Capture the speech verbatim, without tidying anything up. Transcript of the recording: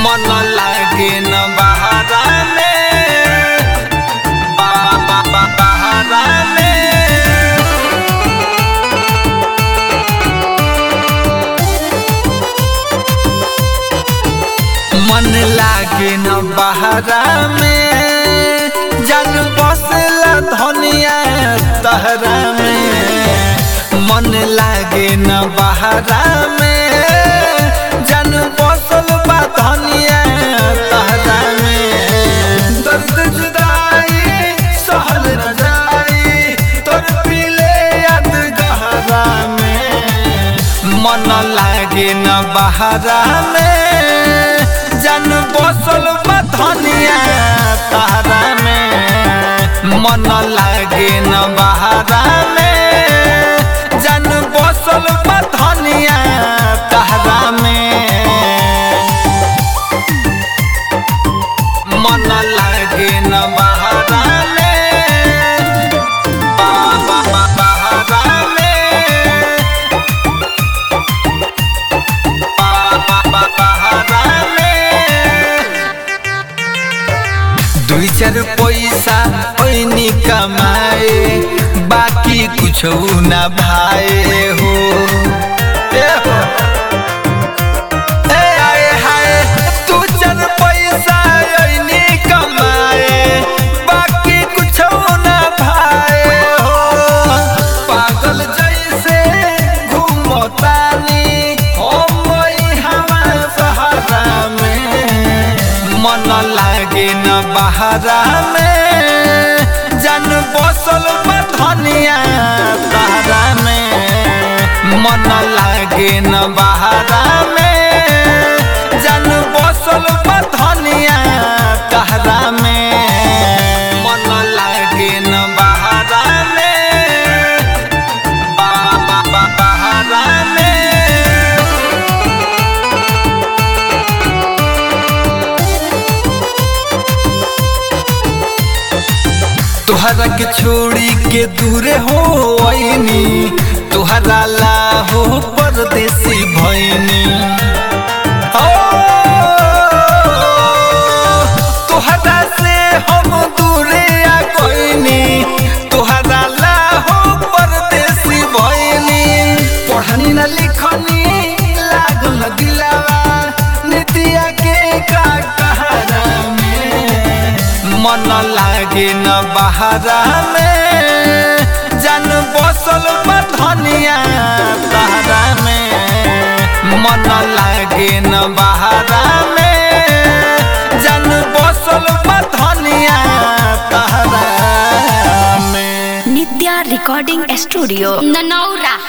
मन लागे न बहरा में बा बा बा बहरा में। मन लागे न बहरा में जन बसला धनिया तहरा में। मन लागे न बहरा में जन बसल बा धनिया तहरा में। दर्द जुदाई सहल न जाई तोर पीले याद गहरा में। मन लागे न बहरा में जन बसल बा धनिया तहरा में। मन लागे न बहरा में जन बसल बा धनिया तहरा में। मन लागे न बहरा में बा बा बा बहरा में बा बा बा बहरा में। दुई चार पैसा ओइनी कमाए बाकी कुछ ना भाए हो। ए हो ए आए हाय दू चार पैसा ओइनी कमाए बाकी कुछ ना भाए हो। पागल जैसे घूमतानी हम हवा सहारा में। मन लागे न बहरा में जन बसल बा धनिया तहरा में। मन लागे न बहरा में जन बसल बा धनिया तहरा में। मन लागे न बहरा में बा बा बा बहरा में। तुहरा के छोड़ी के दूरे हो आईनी तुहरा ला हो परदेसी भईनी। ओ तुहरा से हम दूरे आ गईनी तुहरा ला हो परदेसी भईनी। पढ़नी न लिखनी लागल दिलावा नितिया के का कहरा में। मन लागे न बहरा में जन बसल बा धनिया तहरा में। मन लागे न बहरा में जन बसल बा धनिया तहरा में। Nitya recording studio Nanaura.